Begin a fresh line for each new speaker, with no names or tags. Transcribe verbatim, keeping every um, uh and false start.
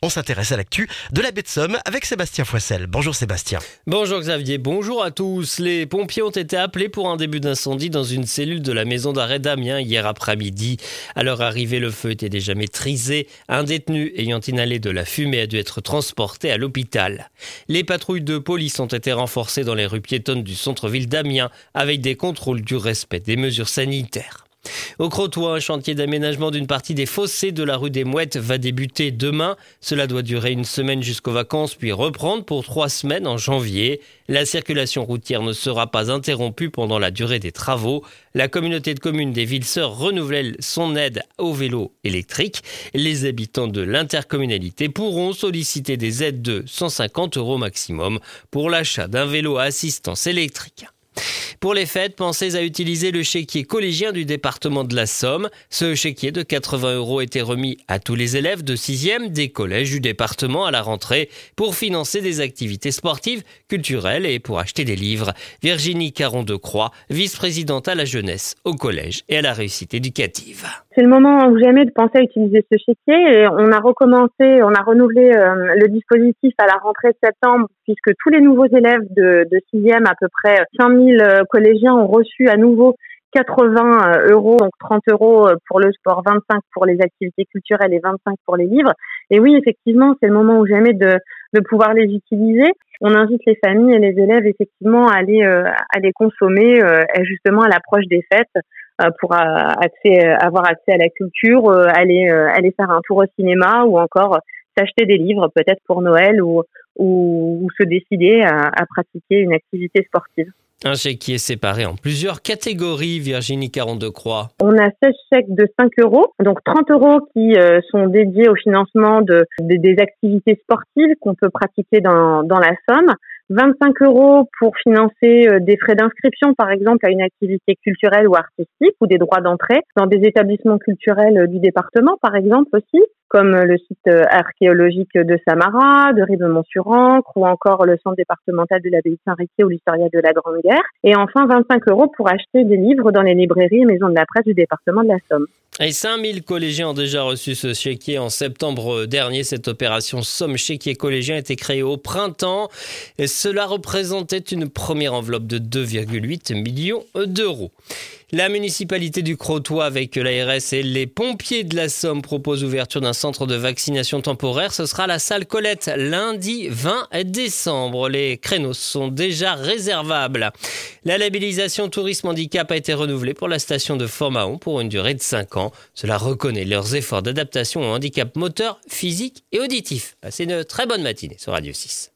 On s'intéresse à l'actu de la baie de Somme avec Sébastien Foissel. Bonjour Sébastien.
Bonjour Xavier, bonjour à tous. Les pompiers ont été appelés pour un début d'incendie dans une cellule de la maison d'arrêt d'Amiens hier après-midi. À leur arrivée, le feu était déjà maîtrisé. Un détenu ayant inhalé de la fumée a dû être transporté à l'hôpital. Les patrouilles de police ont été renforcées dans les rues piétonnes du centre-ville d'Amiens avec des contrôles du respect des mesures sanitaires. Au Crotoy, un chantier d'aménagement d'une partie des fossés de la rue des Mouettes va débuter demain. Cela doit durer une semaine jusqu'aux vacances, puis reprendre pour trois semaines en janvier. La circulation routière ne sera pas interrompue pendant la durée des travaux. La communauté de communes des Villes-Sœurs renouvelle son aide au vélo électrique. Les habitants de l'intercommunalité pourront solliciter des aides de cent cinquante euros maximum pour l'achat d'un vélo à assistance électrique. Pour les fêtes, pensez à utiliser le chéquier collégien du département de la Somme. Ce chéquier de quatre-vingts euros était remis à tous les élèves de sixième des collèges du département à la rentrée pour financer des activités sportives, culturelles et pour acheter des livres. Virginie Caron-de-Croix, vice-présidente à la jeunesse, au collège et à la réussite éducative.
C'est le moment ou jamais de penser à utiliser ce chéquier. Et on a recommencé, on a renouvelé euh, le dispositif à la rentrée de septembre puisque tous les nouveaux élèves de, de sixième, à peu près cinq mille collégiens ont reçu à nouveau quatre-vingts euros, donc trente euros pour le sport, vingt-cinq pour les activités culturelles et vingt-cinq pour les livres. Et oui, effectivement, c'est le moment ou jamais de, de pouvoir les utiliser. On invite les familles et les élèves effectivement à les, euh, à les consommer euh, justement à l'approche des fêtes euh, pour euh, accès, avoir accès à la culture, euh, aller, euh, aller faire un tour au cinéma ou encore s'acheter des livres peut-être pour Noël ou, ou, ou se décider à, à pratiquer une activité sportive.
Un chèque qui est séparé en plusieurs catégories, Virginie Caron-de-Croix.
On a seize chèques de cinq euros, donc trente euros qui euh, sont dédiés au financement de, de, des activités sportives qu'on peut pratiquer dans, dans la Somme. vingt-cinq euros pour financer euh, des frais d'inscription, par exemple, à une activité culturelle ou artistique ou des droits d'entrée dans des établissements culturels du département, par exemple aussi, comme le site archéologique de Samara, de Ribemont-sur-Ancre ou encore le centre départemental de l'abbaye de Saint-Riquier ou l'historiat de la Grande Guerre. Et enfin, vingt-cinq euros pour acheter des livres dans les librairies et maisons de la presse du département de la Somme.
Et cinq mille collégiens ont déjà reçu ce chéquier en septembre dernier. Cette opération Somme Chéquier Collégien a été créée au printemps. Et cela représentait une première enveloppe de deux virgule huit millions d'euros. La municipalité du Crotoy avec l'A R S et les pompiers de la Somme propose l'ouverture d'un centre de vaccination temporaire. Ce sera la salle Colette lundi vingt décembre. Les créneaux sont déjà réservables. La labellisation Tourisme Handicap a été renouvelée pour la station de Fort-Mahon pour une durée de cinq ans. Cela reconnaît leurs efforts d'adaptation au handicap moteur, physique et auditif. Passez une très bonne matinée sur Radio six.